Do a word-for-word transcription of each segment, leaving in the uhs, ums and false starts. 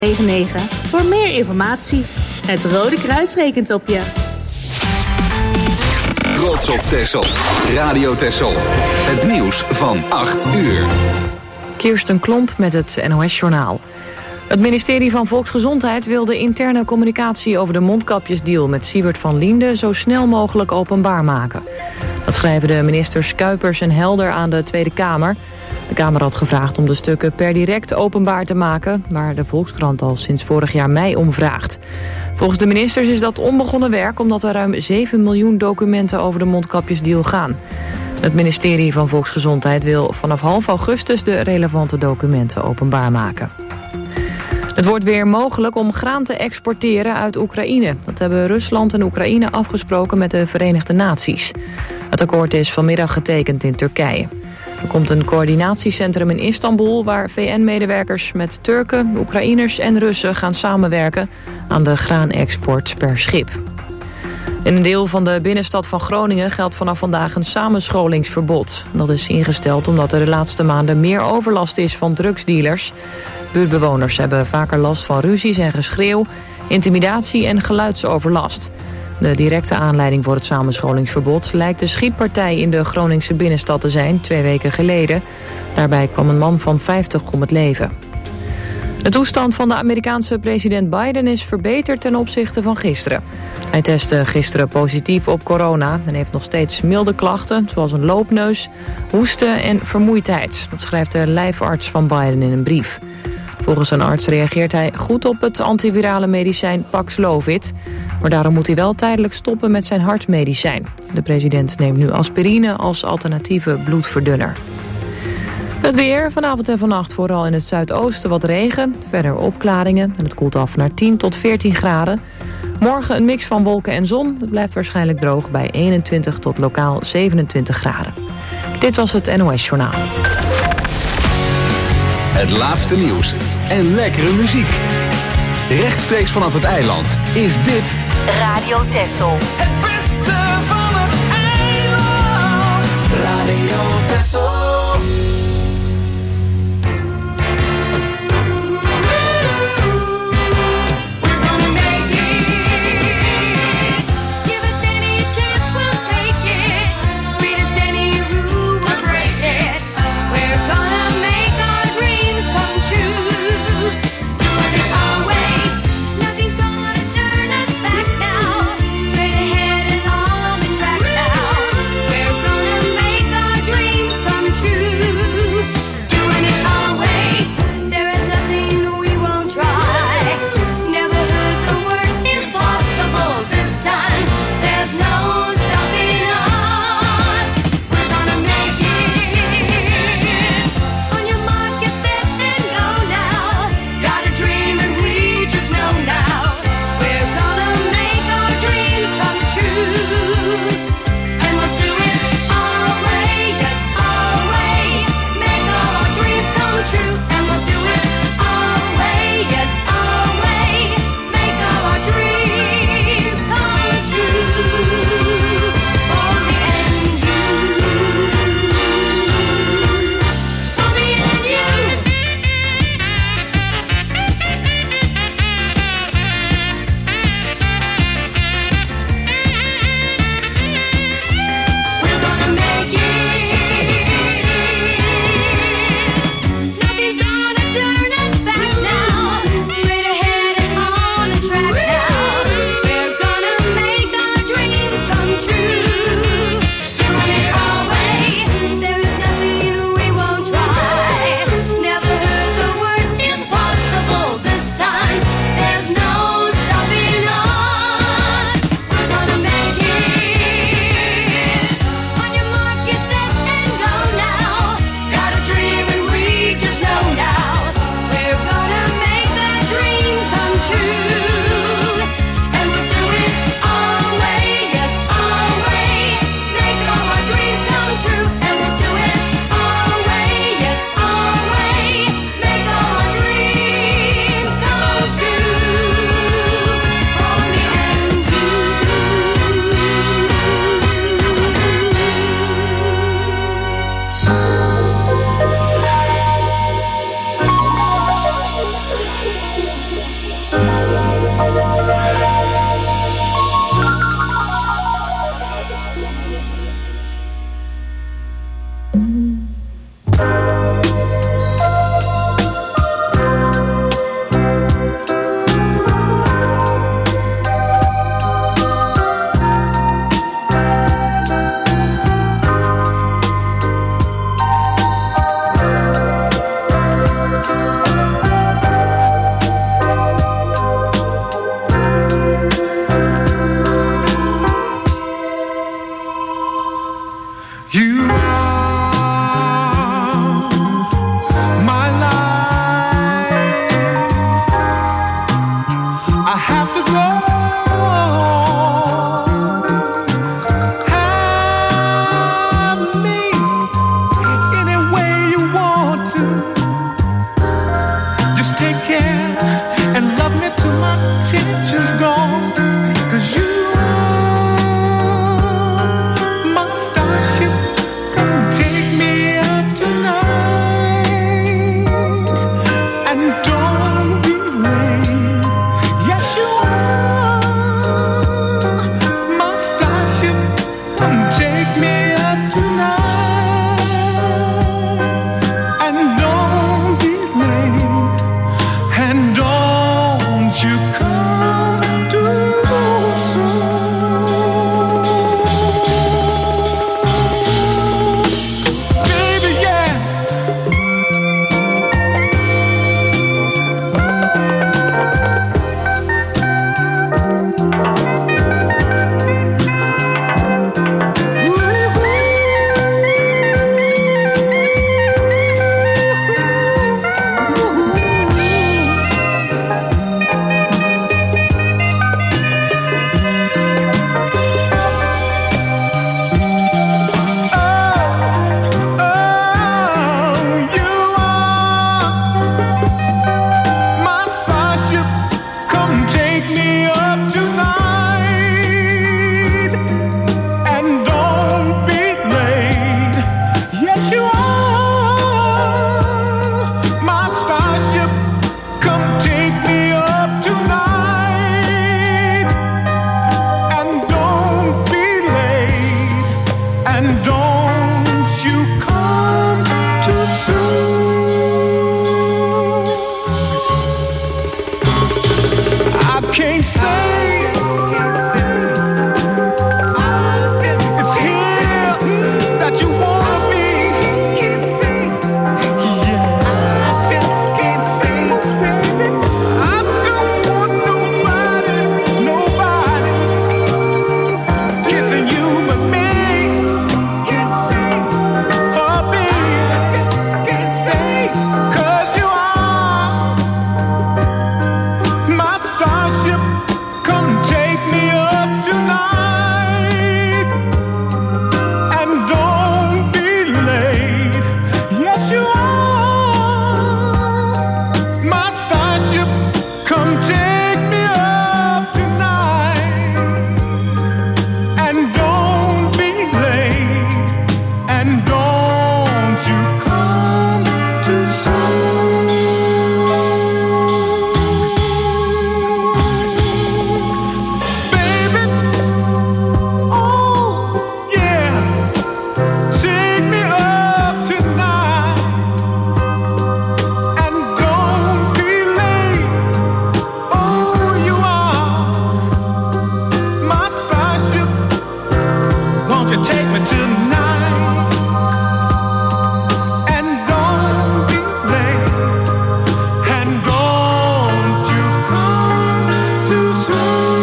negen negen voor meer informatie. Het Rode Kruis rekent op je. Trots op Texel. Radio Texel. Het nieuws van acht uur. Kirsten Klomp met het N O S-journaal. Het ministerie van Volksgezondheid wil de interne communicatie over de mondkapjesdeal met Siebert van Liende zo snel mogelijk openbaar maken. Dat schrijven de ministers Kuipers en Helder aan de Tweede Kamer. De Kamer had gevraagd om de stukken per direct openbaar te maken, waar de Volkskrant al sinds vorig jaar mei om vraagt. Volgens de ministers is dat onbegonnen werk omdat er ruim zeven miljoen documenten over de mondkapjesdeal gaan. Het ministerie van Volksgezondheid wil vanaf half augustus de relevante documenten openbaar maken. Het wordt weer mogelijk om graan te exporteren uit Oekraïne. Dat hebben Rusland en Oekraïne afgesproken met de Verenigde Naties. Het akkoord is vanmiddag getekend in Turkije. Er komt een coördinatiecentrum in Istanbul waar V N-medewerkers met Turken, Oekraïners en Russen gaan samenwerken aan de graanexport per schip. In een deel van de binnenstad van Groningen geldt vanaf vandaag een samenscholingsverbod. Dat is ingesteld omdat er de laatste maanden meer overlast is van drugsdealers. Buurtbewoners hebben vaker last van ruzies en geschreeuw, intimidatie en geluidsoverlast. De directe aanleiding voor het samenscholingsverbod lijkt de schietpartij in de Groningse binnenstad te zijn, twee weken geleden. Daarbij kwam een man van vijftig om het leven. De toestand van de Amerikaanse president Biden is verbeterd ten opzichte van gisteren. Hij testte gisteren positief op corona en heeft nog steeds milde klachten, zoals een loopneus, hoesten en vermoeidheid. Dat schrijft de lijfarts van Biden in een brief. Volgens een arts reageert hij goed op het antivirale medicijn Paxlovid. Maar daarom moet hij wel tijdelijk stoppen met zijn hartmedicijn. De president neemt nu aspirine als alternatieve bloedverdunner. Het weer, vanavond en vannacht vooral in het zuidoosten wat regen. Verder opklaringen en het koelt af naar tien tot veertien graden. Morgen een mix van wolken en zon. Het blijft waarschijnlijk droog bij eenentwintig tot lokaal zevenentwintig graden. Dit was het N O S-journaal. Het laatste nieuws en lekkere muziek. Rechtstreeks vanaf het eiland is dit Radio Texel. Het beste van het eiland. Radio Texel. True. Come take me up tonight, and don't be late, and don't you come too soon. Baby, oh yeah, take me up tonight, and don't be late. Oh, you are my starship. Won't you take me tonight? And don't be late. And don't you come too soon.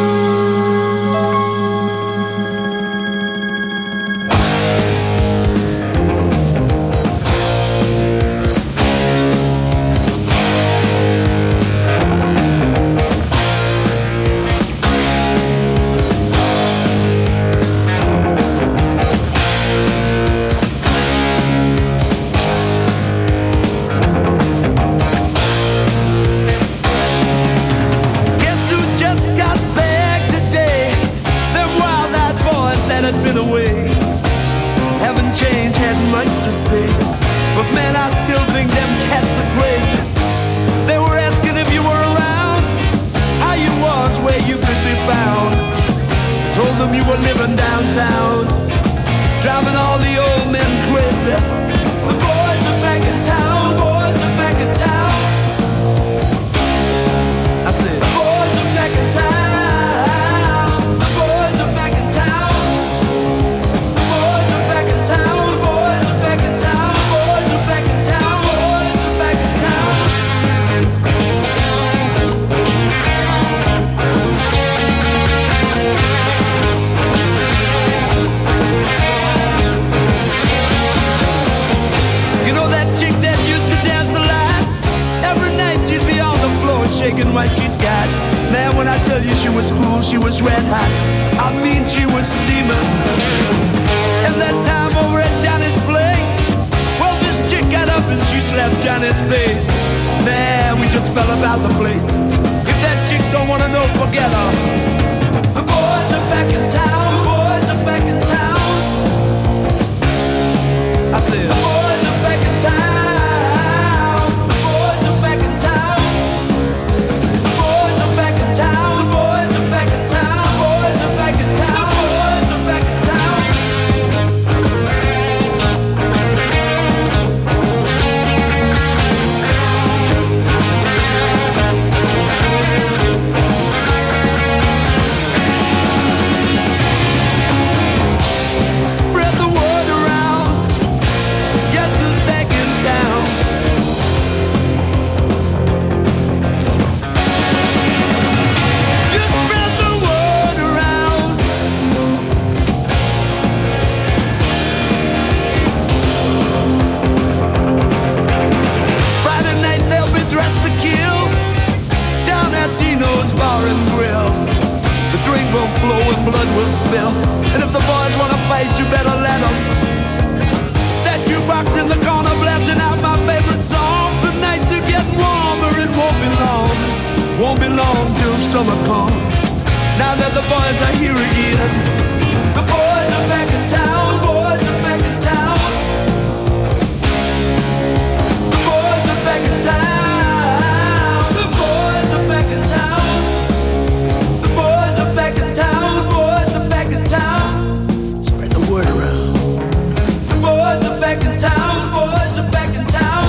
Guess who just got back today? Them wild-eyed boys that had been away haven't changed, had much to say, but man, I still think them cats are crazy. They were asking if you were around, how you was, where you could be found. Told them you were living downtown, driving all the old men crazy. The boys are back in town, boys are back in town. I said, the boys are back in town. The boys are back in town. The boys are back in town. The boys are back in town. The boys are back in town. Boys are back in town. You know that chick that used to dance a lot? Every night she'd be on the floor shaking what she'd got. Man, when I tell you she was cool, she was red hot. I mean, she was steaming. And that time over at Johnny's place, well, this chick got up and she slapped Johnny's face. Man, we just fell about the place. If that chick don't wanna know, forget her. The boys are back in town. The boys are back in town. I said, the boys are back in town. The boys are back in town. I said, the boys are back in town. The boys are back in town. The boys are back in town. The boys are back in town. Spread the word around. Guess who's back in town? You spread the word around. Friday night they'll be dressed to kill down at Dino's Bar and Grill. The drink will flow and blood will spill. And if the boys wanna fight, you better let them. That jukebox in the corner blasting out my favorite song. The nights are getting warmer, it won't be long. Won't be long till summer comes. Now that the boys are here again. The boys are back in town. Boys are back in town. The boys are back in town. The boys are back in town. The boys are back in town. The boys are back in town. Spread the word around. The boys are back in town. The boys are back in town.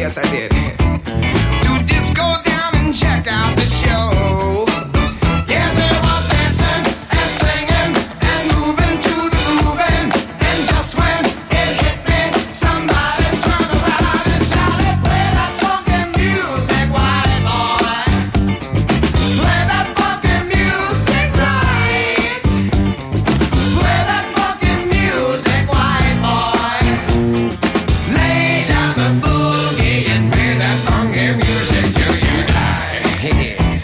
Yes, I did. To disco down and check out the show. Yeah, they were dancing and singing and moving to the grooving. And just when it hit me, somebody turned around and shouted, play that funky music, white boy. Play that funky music right. Play that funky music, white boy. Lay down the boogie and play that funky music till you die.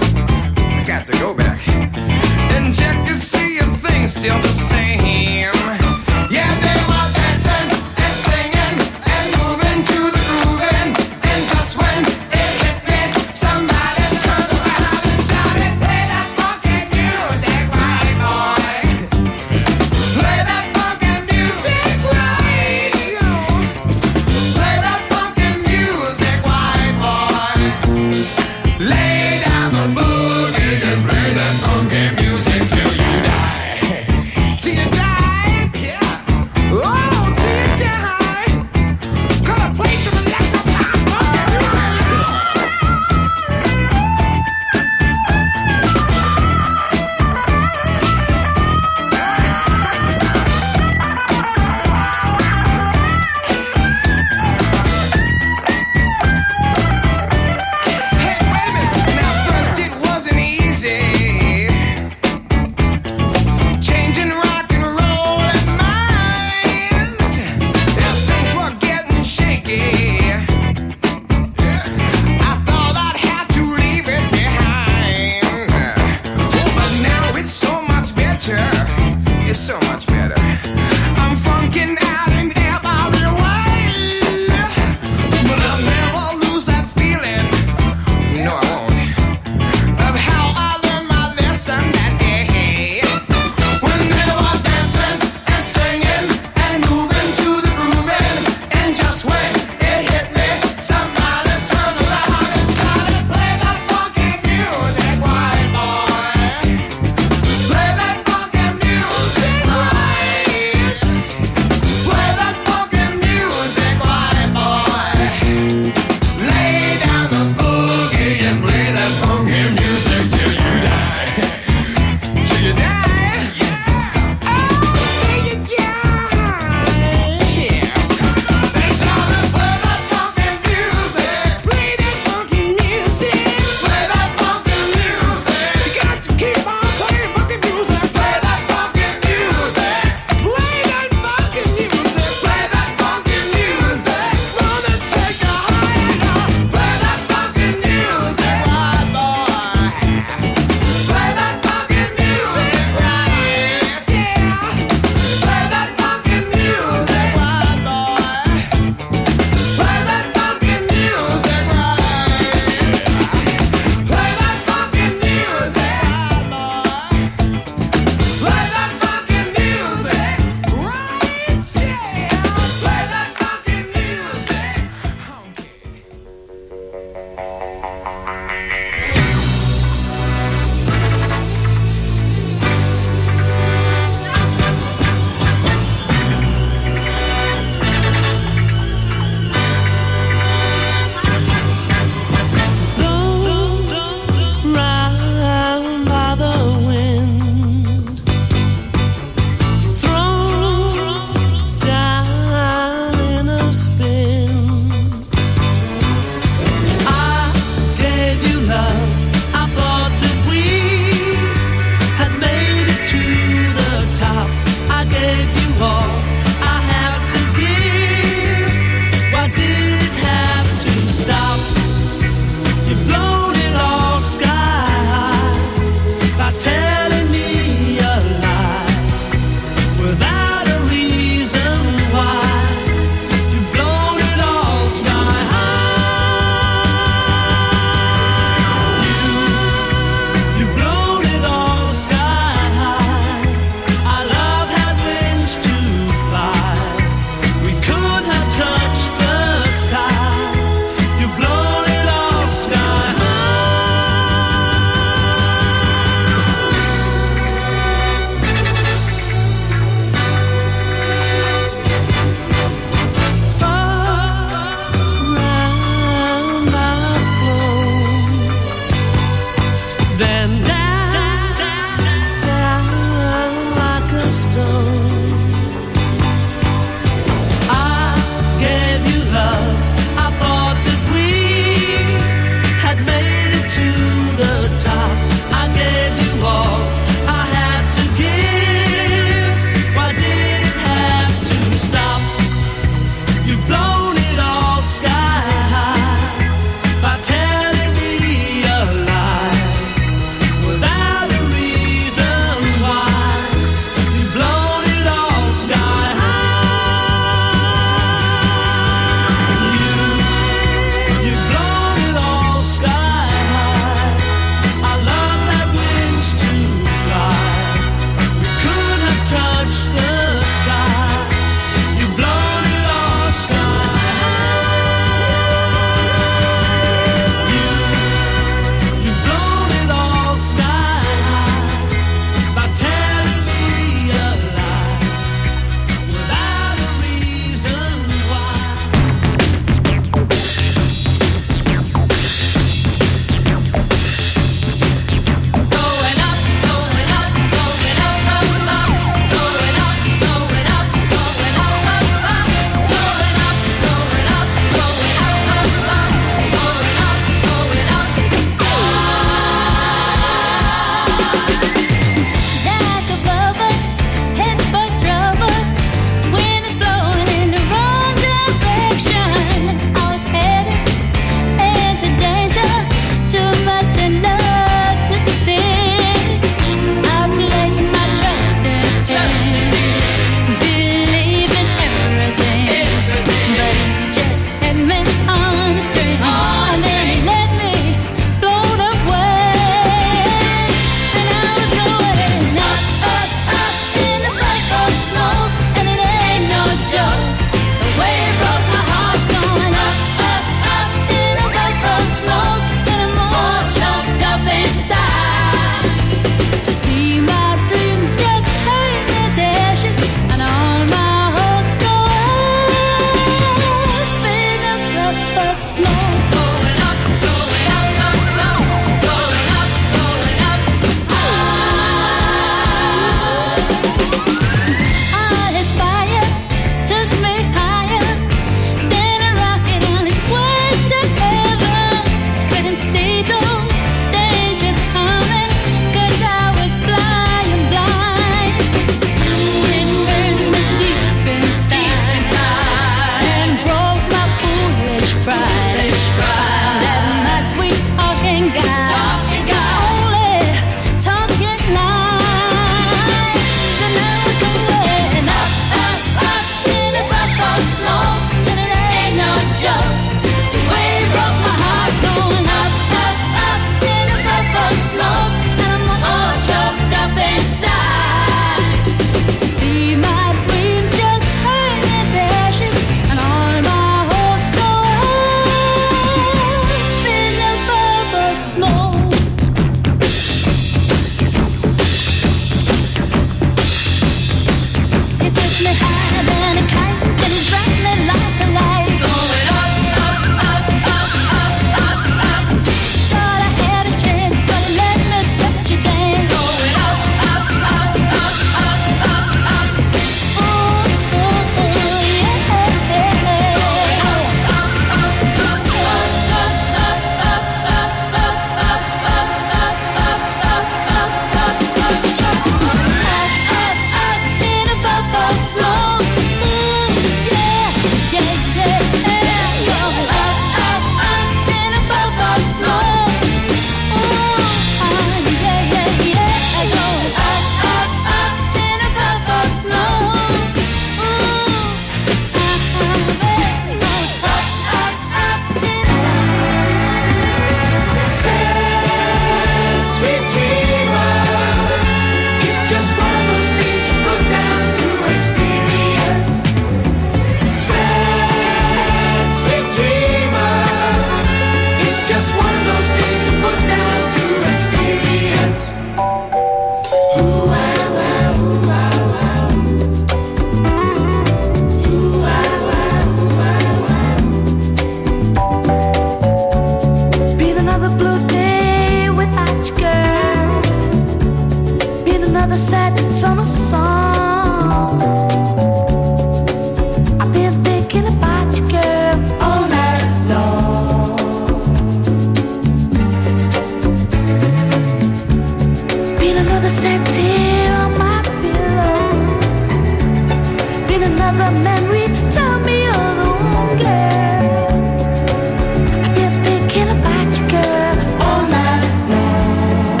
another memory to tell me you're the one girl. I've been thinking about you, girl, all night long.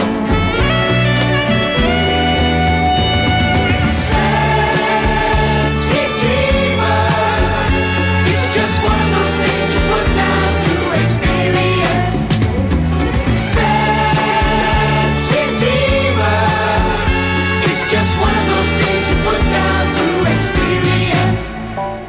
Sad, sweet dreamer, it's just one of those things you put down to experience. Sad, sweet dreamer, it's just one of those things you put down to experience.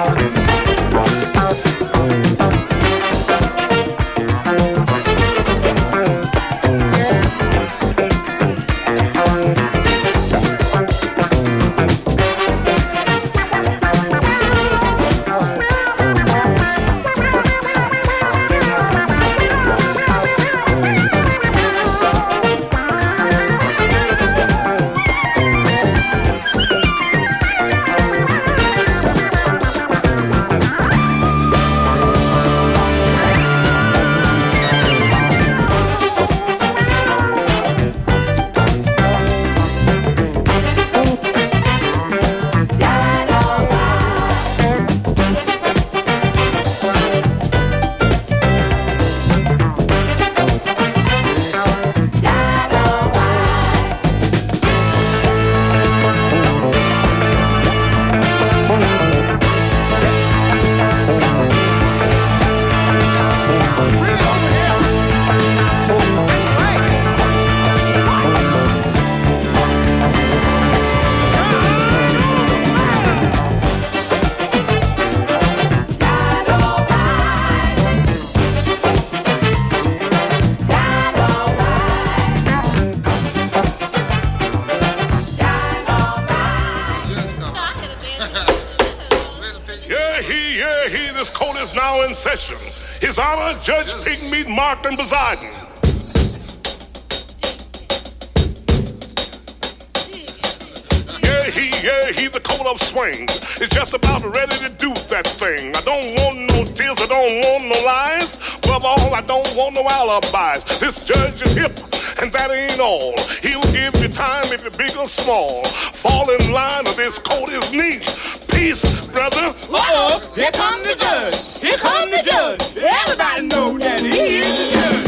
session. His Honor, Judge Pigmeat Martin Poseidon. Yeah, he, yeah, he, the coat of swings is just about ready to do that thing. I don't want no tears, I don't want no lies. Above all, I don't want no alibis. This judge is hip, and that ain't all. He'll give you time if you're big or small. Fall in line or this coat is neat. Peace, brother. Uh-oh, here comes the judge. Here comes the judge. Everybody know that he is the judge.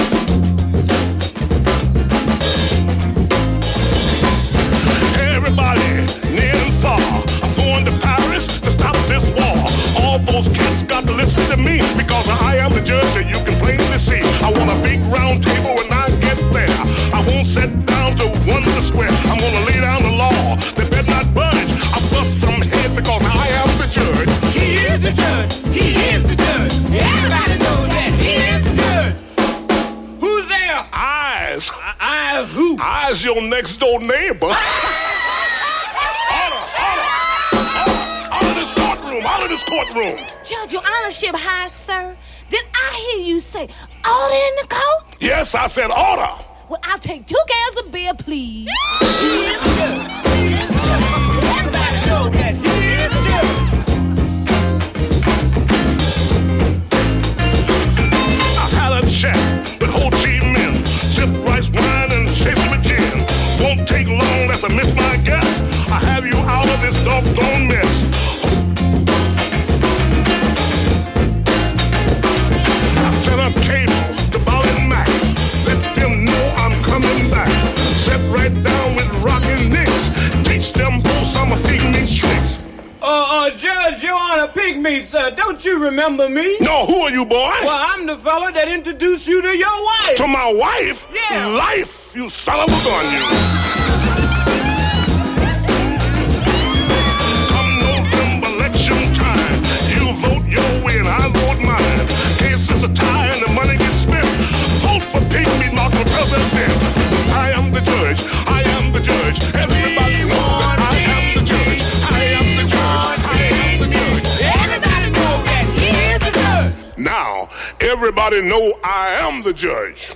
Everybody, near and far, I'm going to Paris to stop this war. All those cats got to listen to me, because I am the judge that you can plainly see. I want a big round table when I get there. I won't sit down to wonder square. I'm gonna lay down the law. They better not budge. I'll bust some head because I am the judge. He is the judge. He is the judge. Everybody knows that he is the judge. Who's there? Eyes. Uh, eyes who? Eyes your next door neighbor. Order, order, order, out of this courtroom, out of this courtroom. Judge, your honorship high, sir. Did I hear you say order in the court? Yes, I said order. Well, I'll take two cans of beer, please. He is the judge. He is the judge. Everybody knows that he is the judge. I had a chat with Ho Chi Minh. Sip rice wine and chase with gin. Won't take long, that's a miss my guess. I have you out of this doggone mess. I set up cable to Ball and Mac. Let them know I'm coming back. Sit right down with rockin' nicks. Teach them both some of Pigmeat's tricks. Uh, uh, Judge, Your Honor, Pigmeat, sir. Don't you remember me? No, who are you, boy? Well, I'm the fella that introduced you to your wife. To my wife? Yeah. Life, you son of a gun, you. Come November election time, you vote your way and I vote mine. Case is a tie and the money gets spent. Vote for Pigmeat Martin for president. I am the judge. I am the judge. Everybody knows that I am the judge. I am the judge. I am the judge. Everybody knows that he is the judge. Now, everybody know I am the judge.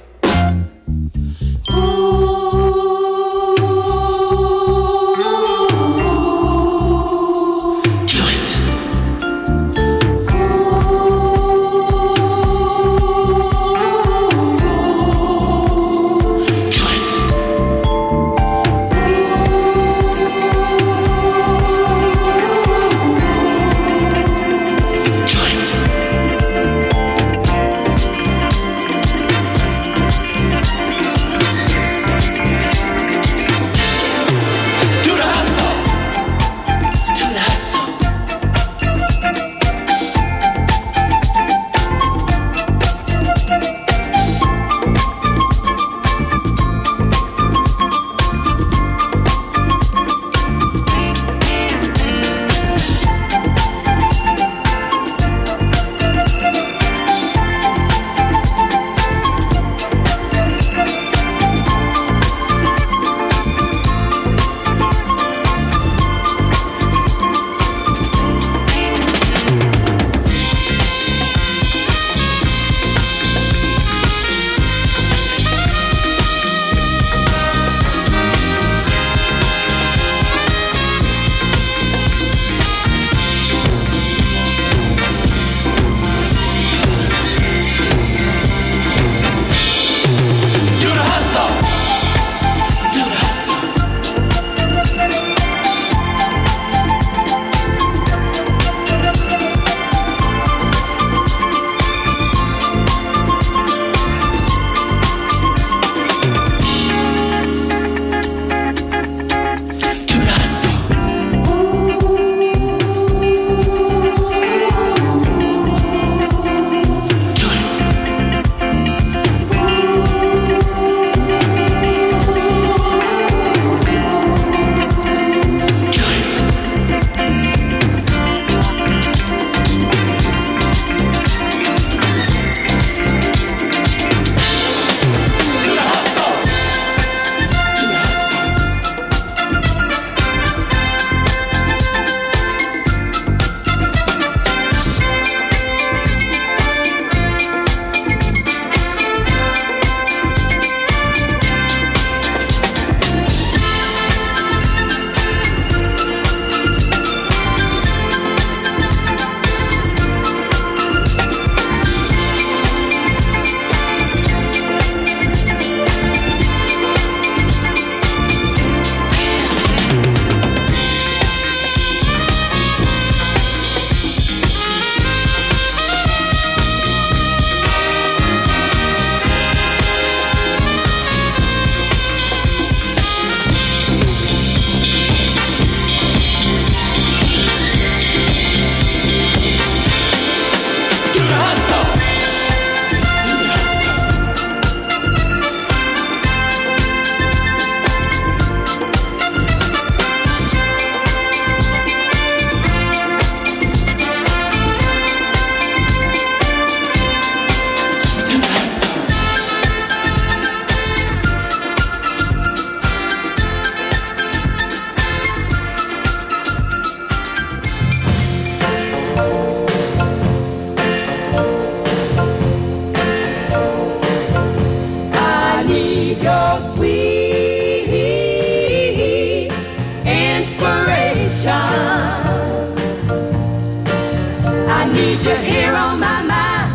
need you here on my mind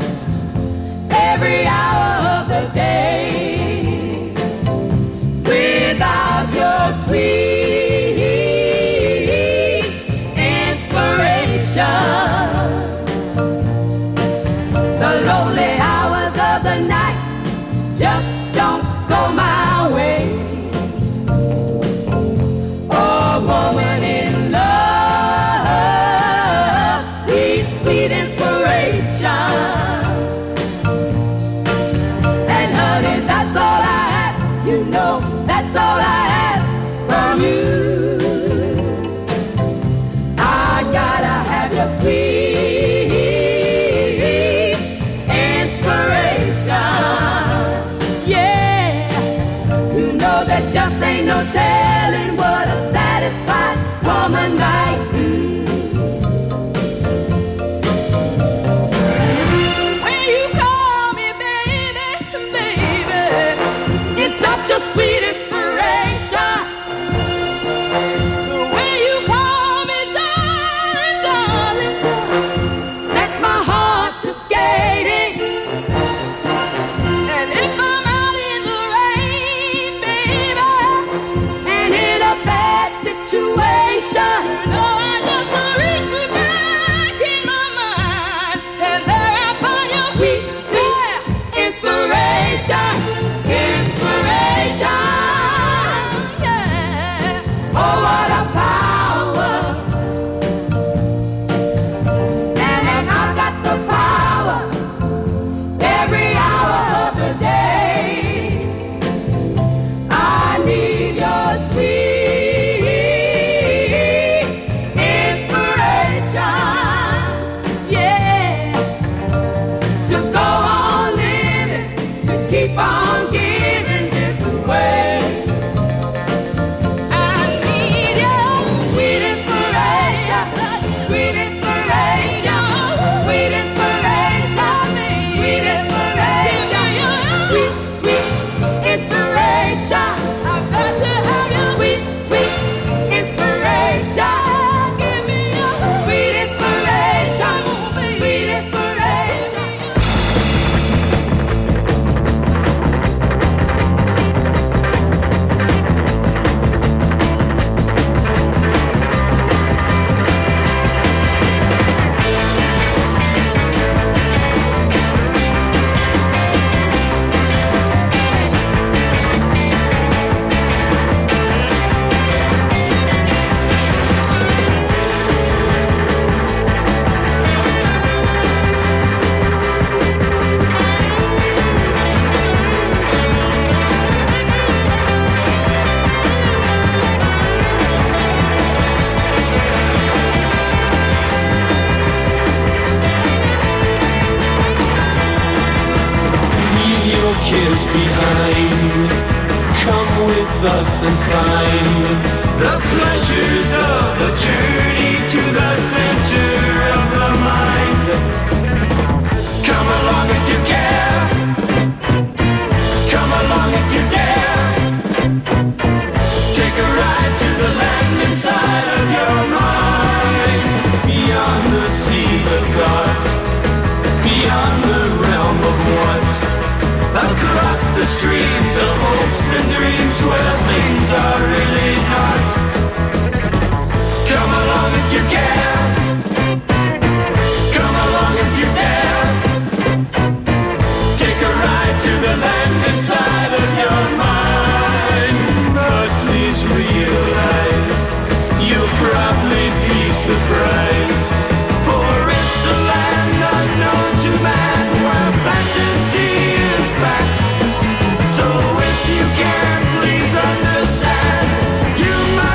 every hour of the day. Without your sweet inspiration, the lonely hours of the night just don't go my way. A woman in love needs sweet inspiration. And honey, that's all I ask. You know, that's all I ask from you. I gotta have your sweet inspiration. Yeah, you know that just ain't no telling what a satisfied woman might do. When you call me baby, baby, it's such a sweet inspiration. When you call me darling, darling, darling, sets my heart to skating. And if I'm out in the rain, baby, and in a bad situation, you know I just reach you back in my mind, and there I find your sweet, sweet inspiration, inspiration. Yeah. Oh, what a power! And then I've got the power every hour of the day. I need your sweet inspiration, yeah, to go on living, to keep on giving this away. I need your sweet inspiration, sweet inspiration, sweet inspiration, sweet inspiration, sweet, sweet inspiration. I've got to have your sweet, sweet inspiration. Give me your sweet inspiration, sweet inspiration. Leave your cares behind. Come with us and find the pleasures of a journey to the center of the mind. Come along if you care. Come along if you dare. Take a ride to the land inside of your mind. Beyond the seas of thought, beyond the realm of what, across the streams of hopes and dreams where things are really not. Come along if you care. Come along if you dare. Take a ride to the land inside of your mind. But please realize you'll probably be surprised, for it's a land unknown to man where fantasy is back. So if you can please understand, you must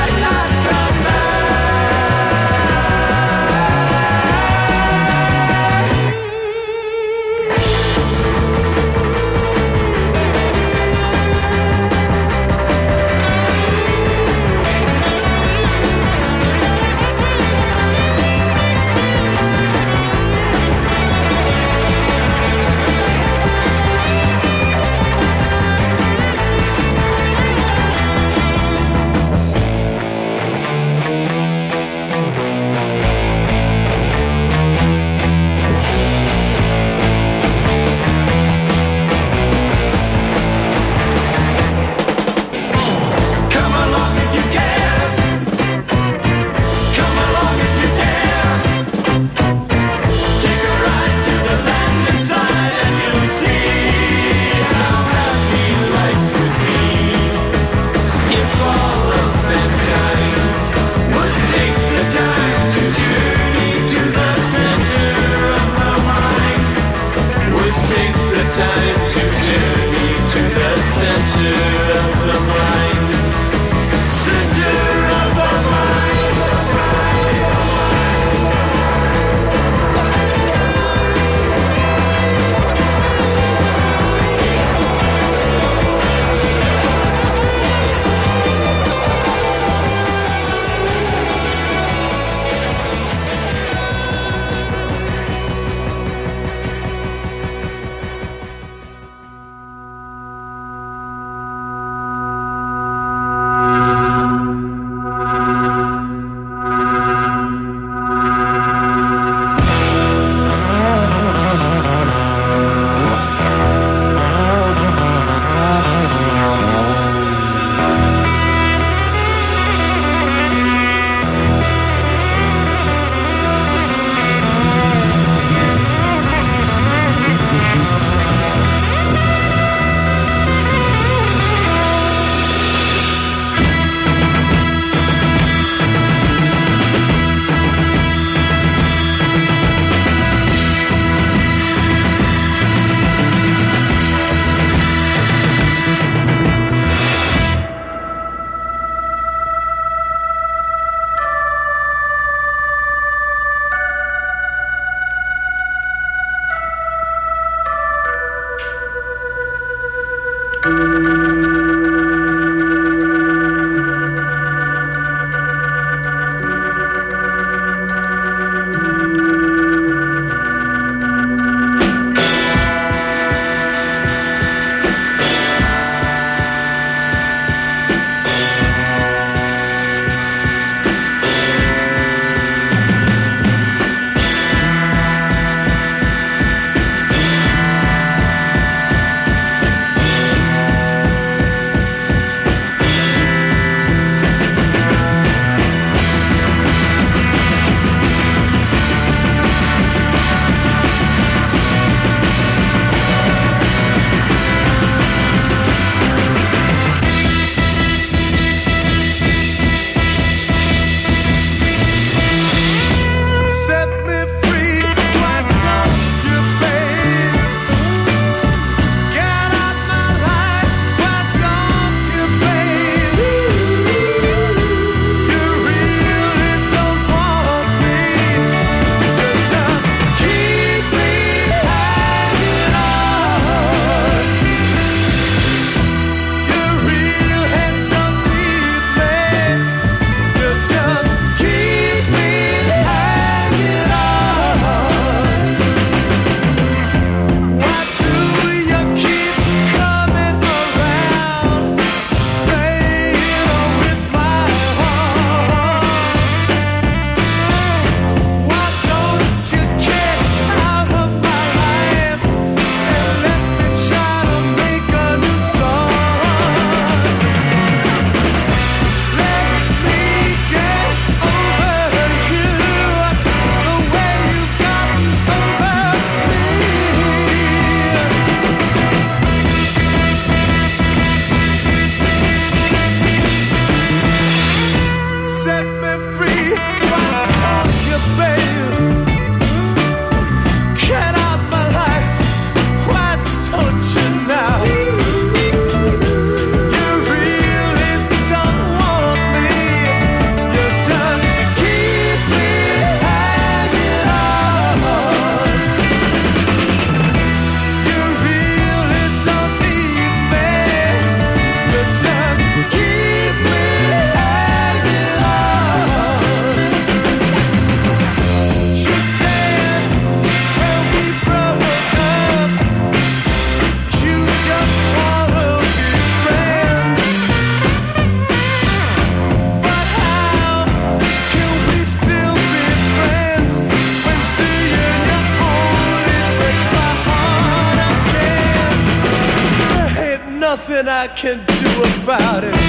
nothing I can do about it.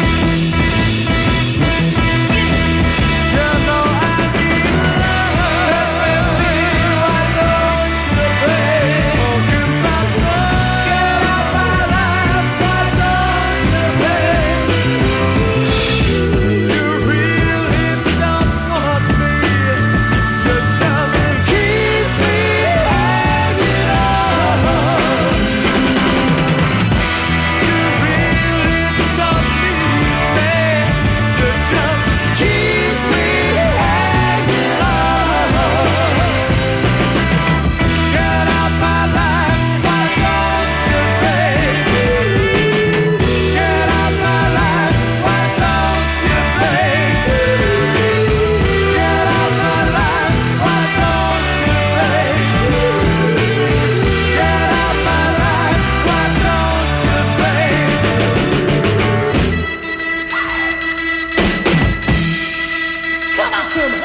You know I need love. Why don't you, babe? Talking about love. Get out my life. Why don't you, babe? You really don't want me. You just keep me hanging on. You really don't need me. You just keep me hanging on. Get out my life, why don't you, baby? Get out my life, why don't you, baby? Get out my life, why don't you, baby? Get out my life, why don't you, baby? Come on to me.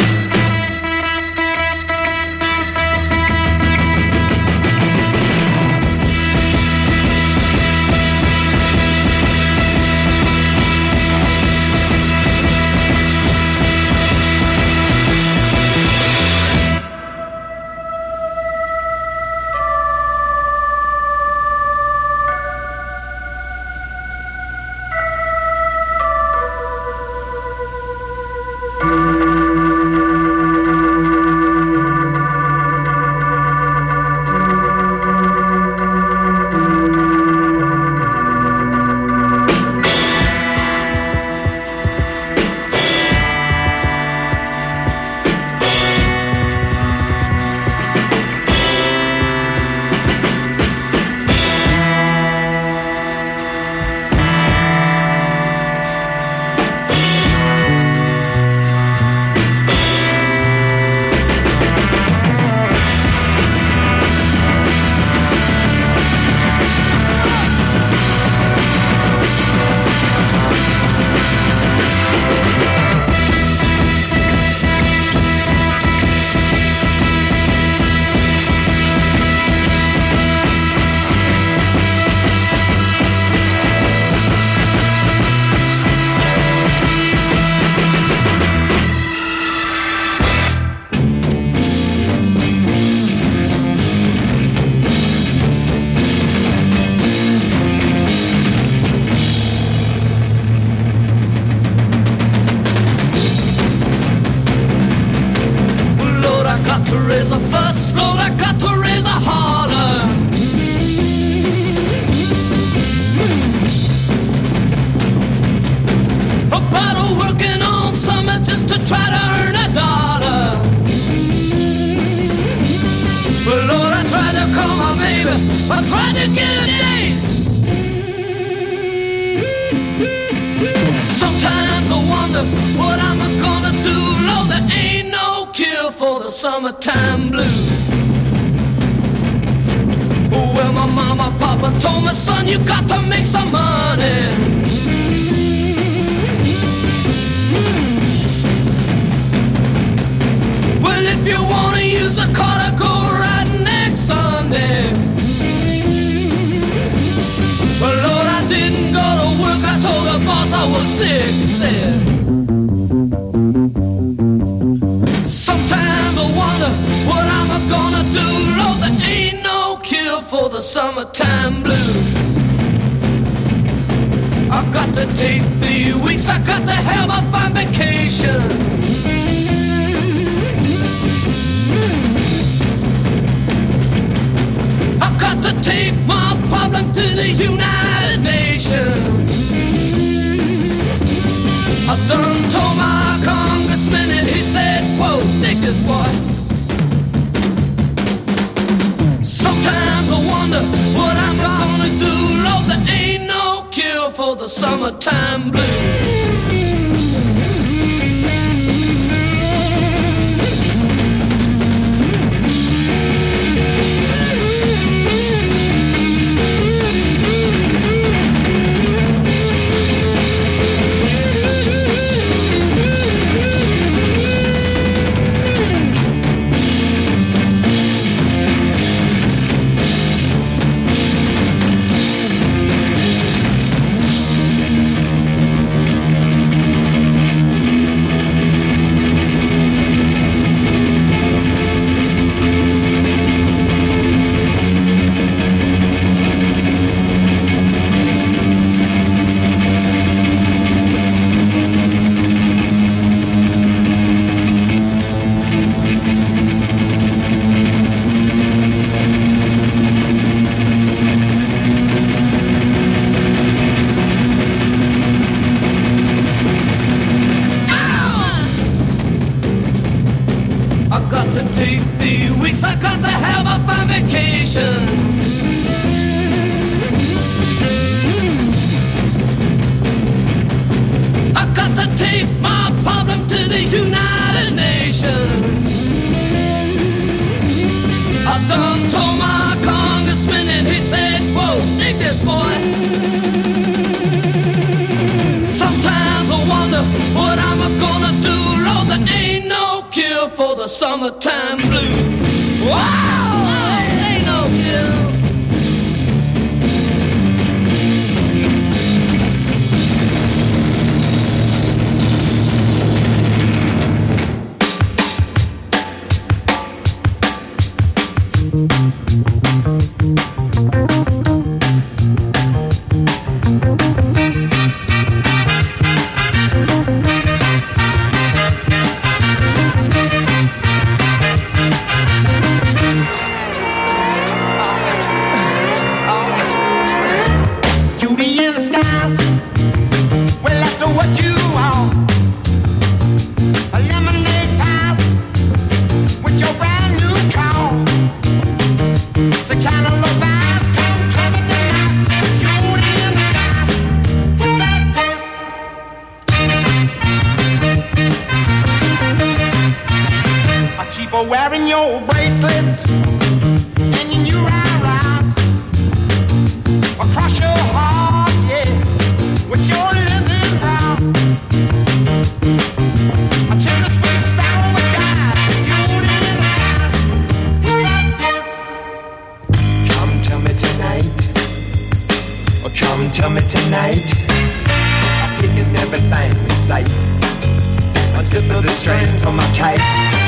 Lord, I got to raise a fuss. Lord, I got to raise a holler. About a working on something just to try to earn a dollar. But Lord, I tried to call my baby. I tried to get a date. Sometimes I wonder what I'm gonna do. Lord, there ain't no cure for the summertime blues. Well, my mama, papa told me, son, you got to make some money. Well, if you wanna use a car to go riding next Sunday. Well, Lord, I didn't go to work. I told the boss I was sick. He said, sometimes I wonder what I'm gonna do. Lord, there ain't no cure for the summertime blues. I've got to take the weeks. I got to have a fine vacation. I got to take my problem to the United Nations. I done told my congressman and he said, quote, Nick this boy. Sometimes I wonder what I'm gonna do. Lord, there ain't no cure for the summertime blues. nation. I got to take my problem to the United Nations. I done told my congressman and he said, quote, dig this boy. Sometimes I wonder what I'm gonna do. Lord, there ain't no cure for the summertime blues. Wow, there ain't no cure. Wearing your bracelets and your new eyes across your heart, yeah, with your living brown. I turn the sweet sparrow with God, shooting in the sky. That's it. Come to me tonight, or come to me tonight. I've taken everything in sight. Unzip the strings on my kite.